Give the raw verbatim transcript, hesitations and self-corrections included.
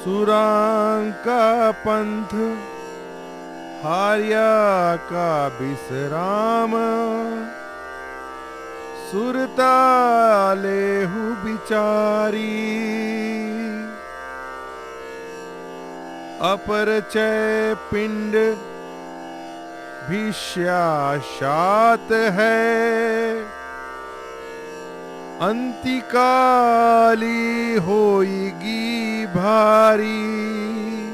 सुरांका पंथ हार्या का विश्राम, सुरताले हु बिचारी। अपरचय पिंड भिष्याशात है, अंतिकाली होएगी भारी।